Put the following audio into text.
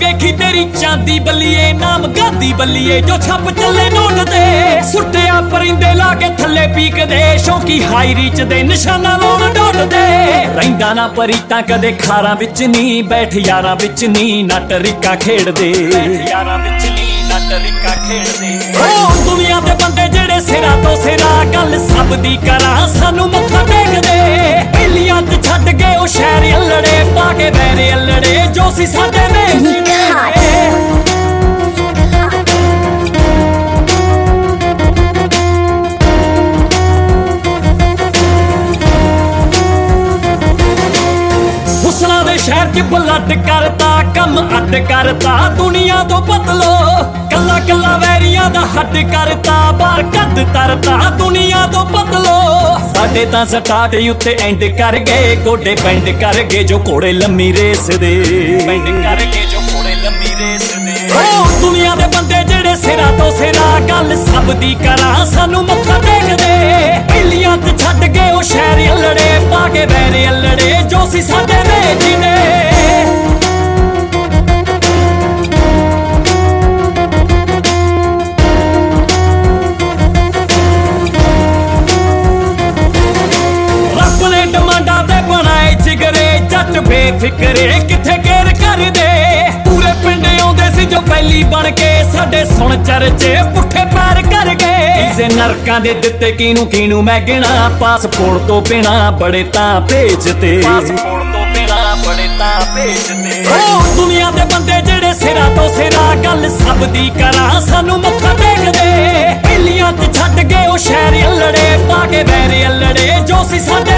ਵੇਖੀ ਤੇਰੀ ਚਾਂਦੀ ਬੱਲੀਏ, ਨਾਮ ਗਾਂਦੀ ਬੱਲੀਏ ਜੋ ਛੱਪ ਚੱਲੇ ਨੋਟ ਤੇ। ਸੁੱਟਿਆ ਪਰਿੰਦੇ ਲਾ ਕੇ ਥੱਲੇ ਪੀਕਦੇ, ਸ਼ੌਂਕੀ ਹਾਈ ਰੀਚ ਦੇ ਨਿਸ਼ਾਨਾ ਲਾਉਣ ਡੋਟਦੇ। ਰਹਿੰਦਾ ਨਾ ਪਰੀਤਾਂ ਕਦੇ ਖਾਰਾਂ ਵਿੱਚ ਨੀ, ਬੈਠ ਯਾਰਾਂ ਵਿੱਚ ਨੀ ਨੱਟ ਰਿੱਕਾ ਖੇਡਦੇ। ਯਾਰਾਂ ਵਿੱਚ ਨੀ ਨੱਟ ਰਿੱਕਾ ਖੇਡਦੇ। ਓ ਦੁਨੀਆ ਦੇ ਬੰਦੇ ਜਿਹੜੇ ਸਿਰਾਂ ਤੋਂ ਸਿਰਾਂ, ਗੱਲ ਸਭ ਦੀ ਕਰਾਂ ਸਾਨੂੰ ਮੱਥਾ ਟੇਕਦੇ। ਪਹਿਲੀਆਂ ਚ ਛੱਡ ਕੇ ਉਹ ਸ਼ਹਿਰ ਅਲੜੇ, ਪਾ ਕੇ ਬੈਰੇ ਅਲੜੇ ਜੋ ਸੀ ਸਾਡੇ ਵੇਖ ਸ਼ਹਿਰ ਚ ਬਲੱਡ ਕਰਤਾ, ਕੰਮ ਅੱਡ ਕਰਤਾ ਦੁਨੀਆ ਤੋਂ ਬਦਲੋ। ਕੱਲਾ ਕੱਲਾ ਵੈਰੀਆਂ ਦਾ ਹੱਡ ਕਰਤਾ, ਬਾਹਰ ਕੱਦ ਤਰਤਾ ਦੁਨੀਆ ਤੋਂ ਬਦਲੋ। ਸਾਡੇ ਤਾਂ ਸਟਾਰਟ ਉੱਤੇ ਐਂਡ ਕਰ ਗਏ, ਗੋਡੇ ਬੈਂਡ ਕਰ ਗਏ ਜੋ ਘੋੜੇ ਲੰਮੀ ਰੇਸ ਦੇ। ਬੈਂਡ ਕਰ ਗਏ ਜੋ ਘੋੜੇ ਲੰਮੀ ਰੇਸ ਦੇ। ਓ ਦੁਨੀਆ ਦੇ ਬੰਦੇ ਜਿਹੜੇ ਸਿਰਾਂ ਤੋਂ ਸਿਰਾਂ, ਗੱਲ ਸਭ ਦੀ ਕਰਾਂ ਸਾਨੂੰ ਮੱਥਾ ਟੇਕਦੇ। ਪਹਿਲੀਆਂ ਚ ਛੱਡ ਕੇ ਉਹ ਸ਼ਹਿਰ ਅਲੜੇ, ਪਾ ਕੇ ਵੈਰੇ ਅਲੜੇ ਜੋ ਸੀ ਸਾਡੇ ਵੇਚ ਨੇ। ਰੱਬ ਨੇ ਡਿਮਾਂਡਾਂ ਤੇ ਬਣਾਏ ਜਿਗਰੇ, ਜੱਟ ਬੇਫਿਕਰੇ ਕਿੱਥੇ ਕੇਰ ਕਰਦੇ। ਪੂਰੇ ਪਿੰਡ ਆਉਂਦੇ ਸੀ ਜੋ ਪਹਿਲੀ ਬਣ ਕੇ, ਸਾਡੇ ਸੁਣ ਚਰਚੇ ਪੁੱਠੇ ਪੈਰ ਕਰ ਗਏ। ਕਿਸੇ ਨਰਕਾਂ ਦੇ ਦਿੱਤੇ ਕਿਨੂੰ ਕਿਨੂੰ ਮੈਂ ਗਿਣਾ, ਪਾਸਪੋਰਟ ਤੋਂ ਬਿਨਾ ਬੜੇ ਤਾਂ ਭੇਜਦੇ। ਪਾਸਪੋਰਟ ਤੋਂ ਬਿਨਾ ਬੜੇ ਤਾਂ ਭੇਜਦੇ। ਓ ਦੁਨੀਆ ਦੇ ਬੰਦੇ ਜਿਹੜੇ ਸਿਰਾਂ ਤੋਂ ਸਿਰਾਂ, ਗੱਲ ਸਭ ਦੀ ਕਰਾਂ ਸਾਨੂੰ ਮੱਥਾ ਟੇਕਦੇ। ਪਹਿਲੀਆਂ ਚ ਛੱਡ ਕੇ ਉਹ ਸ਼ਹਿਰ ਅਲੜੇ, ਪਾ ਕੇ ਵੈਰੇ ਅਲੜੇ ਜੋ ਸੀ ਸਾਡੇ